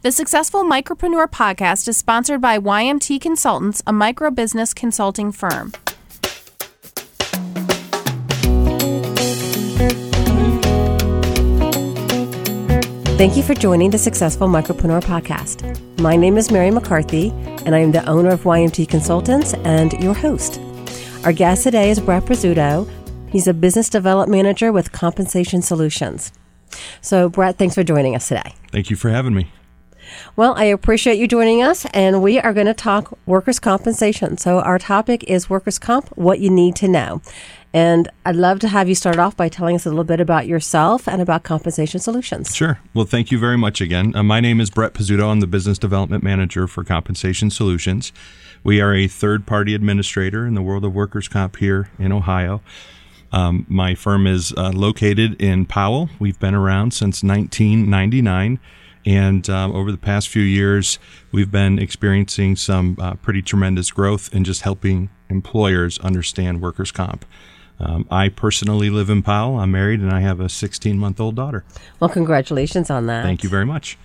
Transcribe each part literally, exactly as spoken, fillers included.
The Successful Micropreneur podcast is sponsored by Y M T Consultants, a micro-business consulting firm. Thank you for joining the Successful Micropreneur podcast. My name is Mary McCarthy, and I am the owner of Y M T Consultants and your host. Our guest today is Brett Pizzuto. He's a business development manager with Compensation Solutions. So, Brett, thanks for joining us today. Thank you for having me. Well, I appreciate you joining us, and we are going to talk workers' compensation. So our topic is workers' comp, what you need to know. And I'd love to have you start off by telling us a little bit about yourself and about Compensation Solutions. Sure. Well, thank you very much again. Uh, my name is Brett Pizzuto. I'm the Business Development Manager for Compensation Solutions. We are a third-party administrator in the world of workers' comp here in Ohio. Um, my firm is uh, located in Powell. We've been around since nineteen ninety-nine. And um, over the past few years, we've been experiencing some uh, pretty tremendous growth in just helping employers understand workers' comp. Um, I personally live in Powell. I'm married, and I have a sixteen-month-old daughter. Well, congratulations on that. Thank you very much.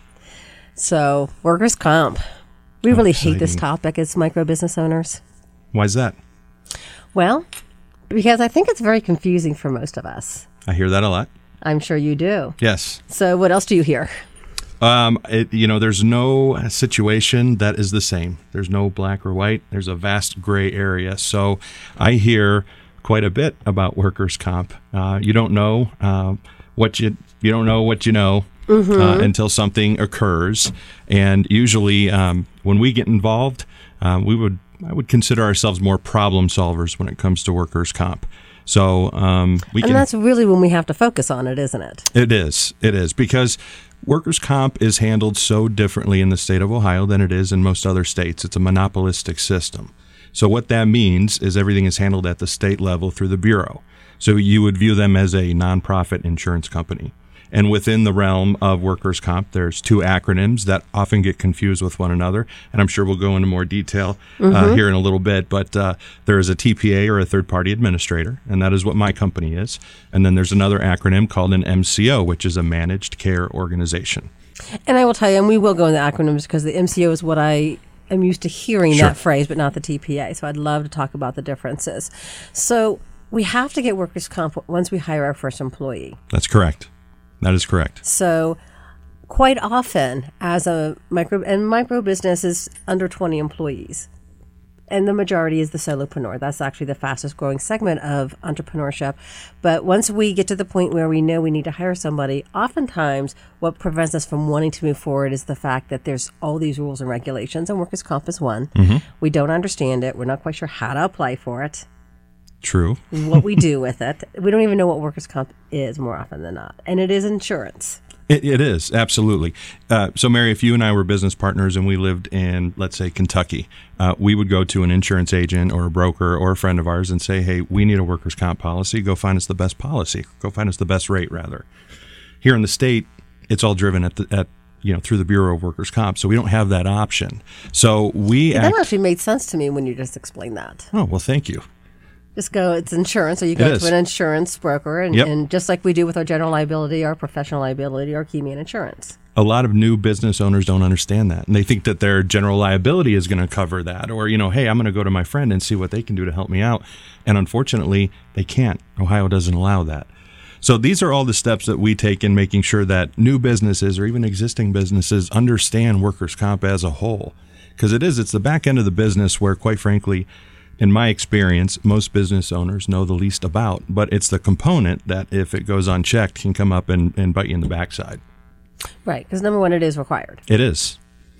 So, workers' comp. We really Exciting. hate this topic as micro business owners. Why is that? Well, because I think it's very confusing for most of us. I hear that a lot. I'm sure you do. Yes. So, what else do you hear? Um, it, you know, there's no situation that is the same. There's no black or white. There's a vast gray area. So I hear quite a bit about workers' comp. Uh, you don't know uh, what you you don't know what you know mm-hmm. uh, until something occurs. And usually, um, when we get involved, uh, we would I would consider ourselves more problem solvers when it comes to workers' comp. So um, we and can. that's really when we have to focus on it, isn't it? It is. It is because workers' comp is handled so differently in the state of Ohio than it is in most other states. It's a monopolistic system. So what that means is everything is handled at the state level through the Bureau. So you would view them as a nonprofit insurance company. And within the realm of workers' comp, there's two acronyms that often get confused with one another. And I'm sure we'll go into more detail mm-hmm. uh, here in a little bit. But uh, there is a T P A, or a third-party administrator, and that is what my company is. And then there's another acronym called an M C O, which is a managed care organization. And I will tell you, and we will go into acronyms because the M C O is what I am used to hearing Sure. that phrase, but not the T P A. So I'd love to talk about the differences. So we have to get workers' comp once we hire our first employee. That's correct. That is correct. So quite often, as a micro, and micro business is under twenty employees, and the majority is the solopreneur. That's actually the fastest growing segment of entrepreneurship. But once we get to the point where we know we need to hire somebody, oftentimes what prevents us from wanting to move forward is the fact that there's all these rules and regulations, and workers' comp is one. Mm-hmm. We don't understand it. We're not quite sure how to apply for it. True. What we do with it. We don't even know what workers' comp is more often than not. And it is insurance. It, it is, absolutely. Uh, so, Mary, if you and I were business partners and we lived in, let's say, Kentucky, uh, we would go to an insurance agent or a broker or a friend of ours and say, hey, we need a workers' comp policy. Go find us the best policy. Go find us the best rate, rather. Here in the state, it's all driven at the, at you know, through the Bureau of Workers' Comp, so we don't have that option. So we That act- actually made sense to me when you just explained that. Oh, well, thank you. Just go, it's insurance, so you go to an insurance broker, and, Yep. and just like we do with our general liability, our professional liability, our key man insurance. A lot of new business owners don't understand that, and they think that their general liability is going to cover that, or, you know, hey, I'm going to go to my friend and see what they can do to help me out. And unfortunately, they can't. Ohio doesn't allow that. So these are all the steps that we take in making sure that new businesses or even existing businesses understand workers' comp as a whole. Because it is, it's the back end of the business where, quite frankly, in my experience, most business owners know the least about, but it's the component that, if it goes unchecked, can come up and, and bite you in the backside. Right, because number one, it is required. It is.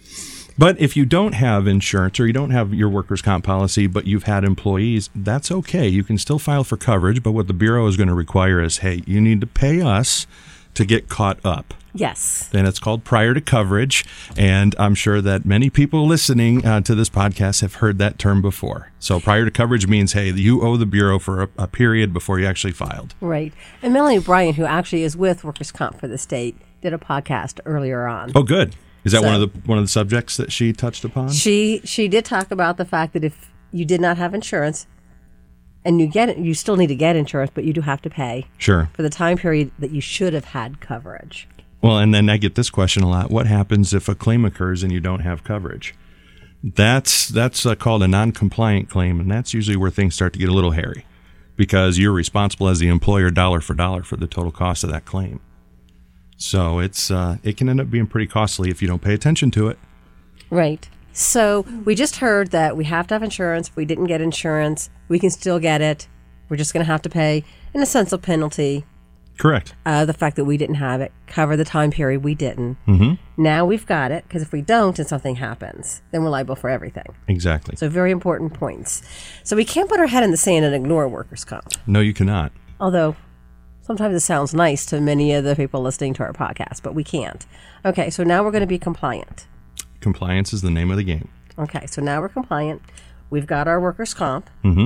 But if you don't have insurance or you don't have your workers' comp policy, but you've had employees, that's okay. You can still file for coverage, but what the Bureau is going to require is, hey, you need to pay us to get caught up. Yes. And it's called prior to coverage. And I'm sure that many people listening uh, to this podcast have heard that term before. So prior to coverage means, hey, you owe the Bureau for a, a period before you actually filed. Right. And Melanie Bryant, who actually is with Workers' Comp for the state, did a podcast earlier on. Oh, good. Is that So- one of the one of the subjects that she touched upon? She she did talk about the fact that if you did not have insurance, and you get it, you still need to get insurance, but you do have to pay Sure. for the time period that you should have had coverage. Well, and then I get this question a lot. What happens if a claim occurs and you don't have coverage? That's that's uh, called a non-compliant claim, and that's usually where things start to get a little hairy because you're responsible as the employer dollar for dollar for the total cost of that claim. So it's uh, it can end up being pretty costly if you don't pay attention to it. Right. So we just heard that we have to have insurance. If we didn't get insurance, we can still get it. We're just going to have to pay, in a sense, a penalty. Correct. Uh, the fact that we didn't have it, cover the time period we didn't. Mm-hmm. Now we've got it, because if we don't and something happens, then we're liable for everything. Exactly. So very important points. So we can't put our head in the sand and ignore workers' comp. No, you cannot. Although sometimes it sounds nice to many of the people listening to our podcast, but we can't. Okay, so now we're going to be compliant. Compliance is the name of the game. Okay, so now we're compliant. We've got our workers' comp. Mm-hmm.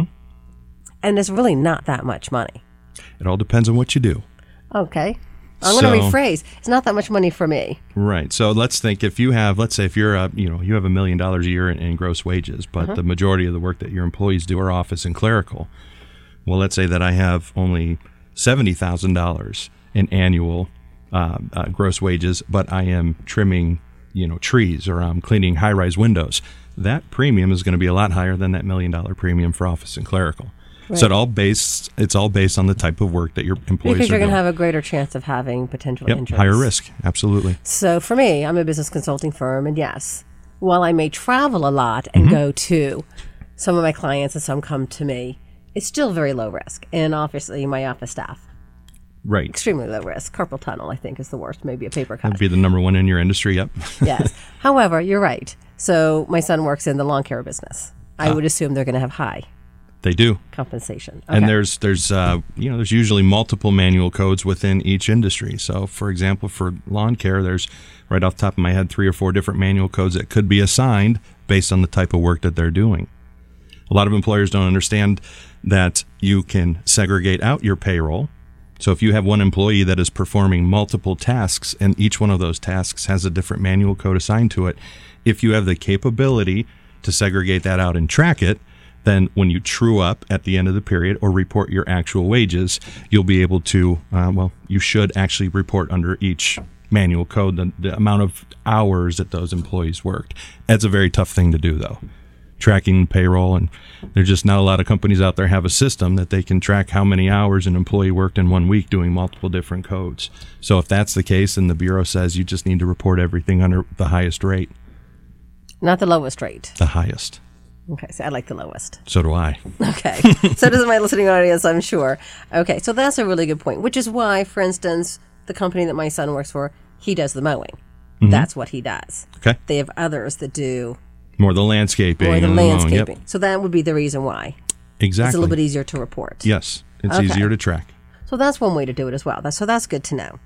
And it's really not that much money. It all depends on what you do. Okay. I'm So- going to rephrase. It's not that much money for me. Right. So let's think if you have, let's say if you're a, you know, you have a million dollars a year in, in gross wages, but the majority of the work that your employees do are office and clerical. Well, let's say that I have only seventy thousand dollars in annual uh, uh, gross wages, but I am trimming, you know, trees or I'm cleaning high-rise windows. That premium is going to be a lot higher than that million dollar premium for office and clerical. Right. So it all based, it's all based on the type of work that your employees Because are you're going doing. to have a greater chance of having potential Yep, injuries. higher risk. Absolutely. So for me, I'm a business consulting firm, and yes, while I may travel a lot and go to some of my clients and some come to me, it's still very low risk. And obviously, my office staff, Right. extremely low risk. Carpal tunnel, I think, is the worst. Maybe a paper cut. That'd be the number one in your industry. Yep. Yes. However, you're right. So my son works in the lawn care business. I would assume they're going to have high They do. compensation. Okay. And there's there's uh, you know there's usually multiple manual codes within each industry. So for example, for lawn care, there's right off the top of my head three or four different manual codes that could be assigned based on the type of work that they're doing. A lot of employers don't understand that you can segregate out your payroll. So if you have one employee that is performing multiple tasks and each one of those tasks has a different manual code assigned to it, if you have the capability to segregate that out and track it, then when you true up at the end of the period or report your actual wages, you'll be able to, uh, well, you should actually report under each manual code the, the amount of hours that those employees worked. That's a very tough thing to do, though. Tracking payroll, and there's just not a lot of companies out there have a system that they can track how many hours an employee worked in one week doing multiple different codes. So if that's the case, then the Bureau says you just need to report everything under the highest rate. Not the lowest rate. The highest. Okay, so I like the lowest. So do I. Okay. So does my listening audience, I'm sure. Okay, so that's a really good point, which is why, for instance, the company that my son works for, he does the mowing. Mm-hmm. That's what he does. Okay. They have others that do More the landscaping. more the and mowing. landscaping. Yep. So that would be the reason why. Exactly. It's a little bit easier to report. Yes. It's Okay. easier to track. So that's one way to do it as well. That's, so that's good to know.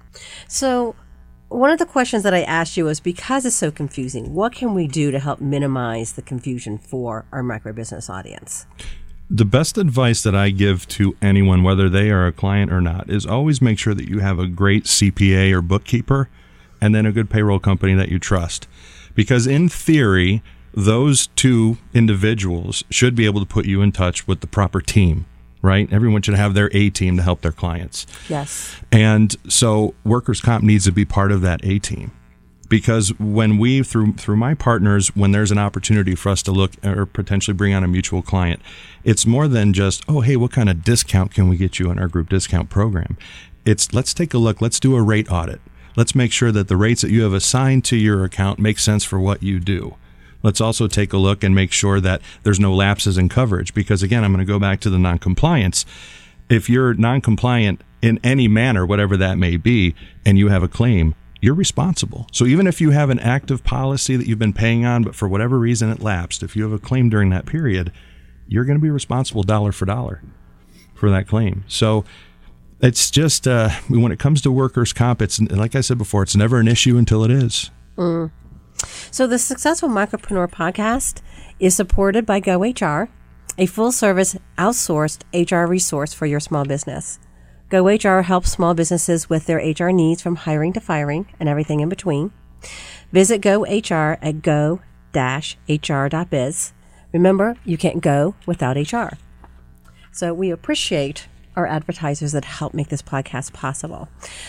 So one of the questions that I asked you was, because it's so confusing, what can we do to help minimize the confusion for our microbusiness audience? The best advice that I give to anyone, whether they are a client or not, is always make sure that you have a great C P A or bookkeeper and then a good payroll company that you trust. Because in theory, those two individuals should be able to put you in touch with the proper team, right? Everyone should have their A team to help their clients. Yes. And so workers' comp needs to be part of that A team. Because when we, through through my partners, when there's an opportunity for us to look or potentially bring on a mutual client, it's more than just, oh, hey, what kind of discount can we get you in our group discount program? It's, let's take a look. Let's do a rate audit. Let's make sure that the rates that you have assigned to your account make sense for what you do. Let's also take a look and make sure that there's no lapses in coverage. Because again, I'm going to go back to the non-compliance. If you're non-compliant in any manner, whatever that may be, and you have a claim, you're responsible. So even if you have an active policy that you've been paying on, but for whatever reason it lapsed, if you have a claim during that period, you're going to be responsible dollar for dollar for that claim. So it's just, uh, when it comes to workers' comp, it's, like I said before, it's never an issue until it is. Mm. So the Successful Micropreneur podcast is supported by GoHR, a full-service outsourced H R resource for your small business. GoHR helps small businesses with their H R needs, from hiring to firing and everything in between. Visit GoHR at go dash h r dot biz. Remember, you can't go without H R. So we appreciate our advertisers that help make this podcast possible.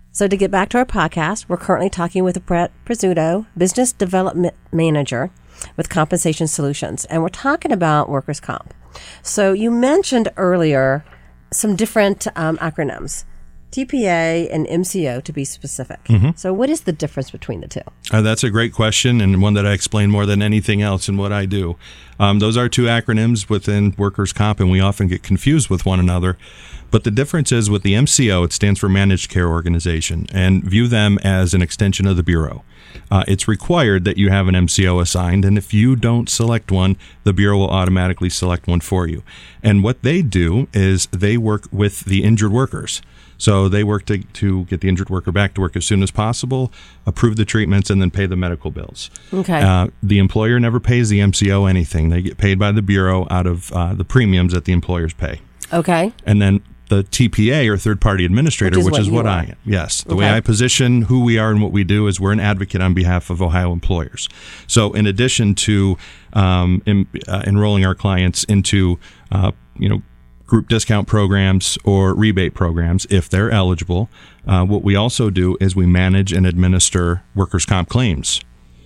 So to get back to our podcast, we're currently talking with Brett Pizzuto, Business Development Manager with Compensation Solutions, and we're talking about workers' comp. So you mentioned earlier some different um, acronyms, T P A and M C O to be specific. Mm-hmm. So what is the difference between the two? Uh, that's a great question, and one that I explain more than anything else in what I do. Um, those are two acronyms within workers' comp, and we often get confused with one another. But the difference is with the M C O, it stands for Managed Care Organization, and view them as an extension of the Bureau. Uh, it's required that you have an M C O assigned, and if you don't select one, the Bureau will automatically select one for you. And what they do is they work with the injured workers. So they work to, to get the injured worker back to work as soon as possible, approve the treatments, and then pay the medical bills. Okay. Uh, the employer never pays the M C O anything. They get paid by the Bureau out of uh, the premiums that the employers pay. Okay. And then the T P A, or third-party administrator, which is which what, is what I are. am. Yes. The Okay. way I position who we are and what we do is we're an advocate on behalf of Ohio employers. So in addition to um, in, uh, enrolling our clients into, uh, you know, group discount programs or rebate programs, if they're eligible, uh, what we also do is we manage and administer workers' comp claims.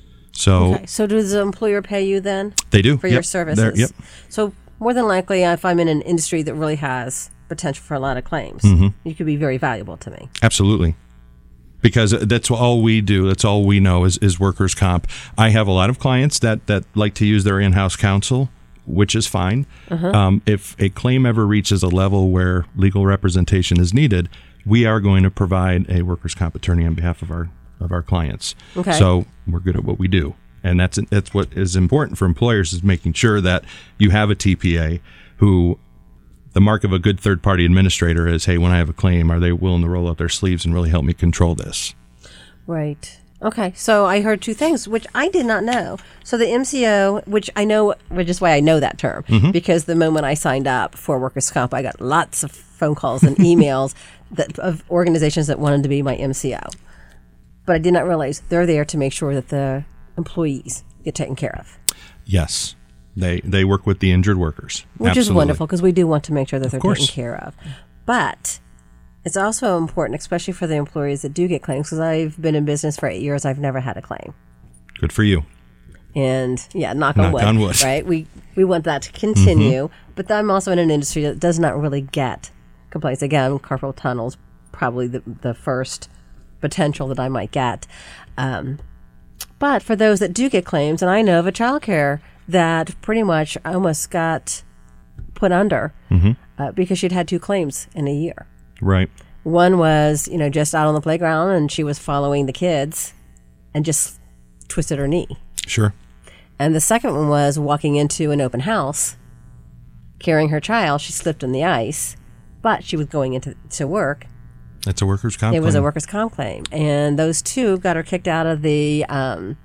So Okay. So does the employer pay you then they do. for Yep. your services? They're- Yep. So more than likely, if I'm in an industry that really has potential for a lot of claims, Mm-hmm. you could be very valuable to me. Absolutely. Because that's all we do. That's all we know is, is workers' comp. I have a lot of clients that, that like to use their in-house counsel, which is fine. Uh-huh. Um, if a claim ever reaches a level where legal representation is needed, we are going to provide a workers' comp attorney on behalf of our of our clients. Okay. So we're good at what we do. And that's that's what is important for employers, is making sure that you have a T P A who, the mark of a good third-party administrator is, hey, when I have a claim, are they willing to roll up their sleeves and really help me control this? Right. Okay. So I heard two things, which I did not know. So the M C O, which I know, which is why I know that term, Mm-hmm. because the moment I signed up for workers' comp, I got lots of phone calls and emails that of organizations that wanted to be my M C O. But I did not realize they're there to make sure that the employees get taken care of. Yes. They they work with the injured workers. Which Absolutely. is wonderful, because we do want to make sure that they're course. taken care of. But it's also important, especially for the employees that do get claims, because I've been in business for eight years. I've never had a claim. Good for you. And yeah, knock, on, Knock wood, on wood. right? We we want that to continue, but I'm also in an industry that does not really get complaints. Again, carpal tunnel's probably the, the first potential that I might get. Um, but for those that do get claims, and I know of a childcare that pretty much almost got put under Mm-hmm. uh, because she'd had two claims in a year. Right. One was, you know, just out on the playground, and she was following the kids and just twisted her knee. Sure. And the second one was walking into an open house, carrying her child. She slipped on the ice, but she was going into to work. That's a workers' comp It was a claim. workers' comp claim. And those two got her kicked out of the um,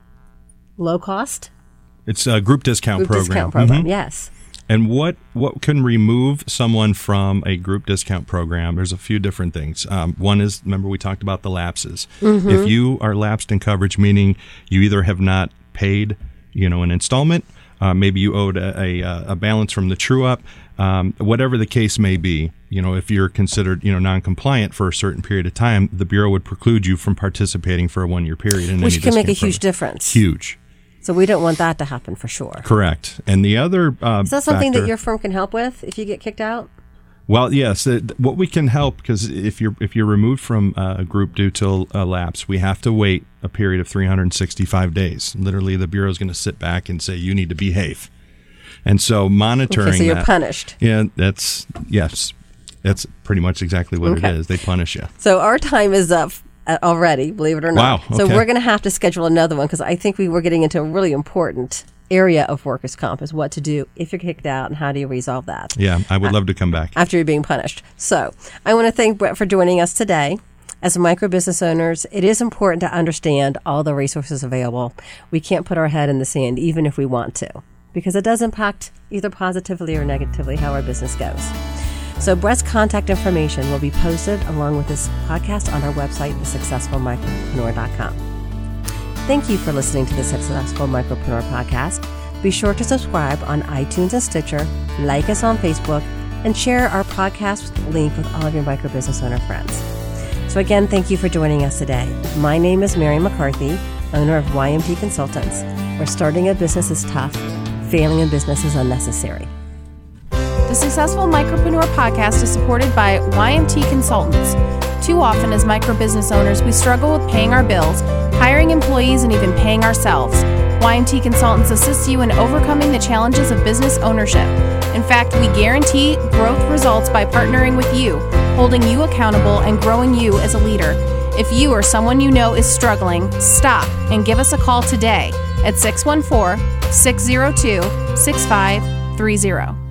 low cost It's a group discount group program. discount program. Mhm. Yes. And what, what can remove someone from a group discount program? There's a few different things. Um, one is, remember we talked about the lapses. Mm-hmm. If you are lapsed in coverage, meaning you either have not paid, you know, an installment, uh, maybe you owed a, a, a balance from the true up, um, whatever the case may be, you know, if you're considered, you know, non-compliant for a certain period of time, the Bureau would preclude you from participating for a one-year period. In Which any can make a discount huge program. difference. Huge. So we don't want that to happen for sure. Correct. And the other uh, Is that something factor, that your firm can help with if you get kicked out? Well, yes. Uh, what we can help, because if you're if you're removed from uh, a group due to a lapse, we have to wait a period of three hundred sixty-five days. Literally, the Bureau is going to sit back and say you need to behave, and so monitoring. Okay, so you're that, punished. Yeah, that's yes, that's pretty much exactly what Okay. it is. They punish you. So our time is up uh, already, believe it or not. Wow, So okay. we're going to have to schedule another one, because I think we were getting into a really important area of workers' comp, is what to do if you're kicked out and how do you resolve that Yeah, I would love to come back. after you're being punished. So I want to thank Brett for joining us today. As micro business owners, it is important to understand all the resources available. We can't put our head in the sand even if we want to, because it does impact either positively or negatively how our business goes. So Brett's contact information will be posted along with this podcast on our website, the successful micropreneur dot com. Thank you for listening to the Successful Micropreneur Podcast. Be sure to subscribe on iTunes and Stitcher, like us on Facebook, and share our podcast link with all of your micro business owner friends. So So again, thank you for joining us today. My name is Mary McCarthy, owner of Y M T Consultants, where starting a business is tough, failing in business is unnecessary. The Successful Micropreneur podcast is supported by Y M T Consultants. Too often as microbusiness owners, we struggle with paying our bills, hiring employees, and even paying ourselves. Y M T Consultants assists you in overcoming the challenges of business ownership. In fact, we guarantee growth results by partnering with you, holding you accountable, and growing you as a leader. If you or someone you know is struggling, stop and give us a call today at six one four, six zero two, six five three zero.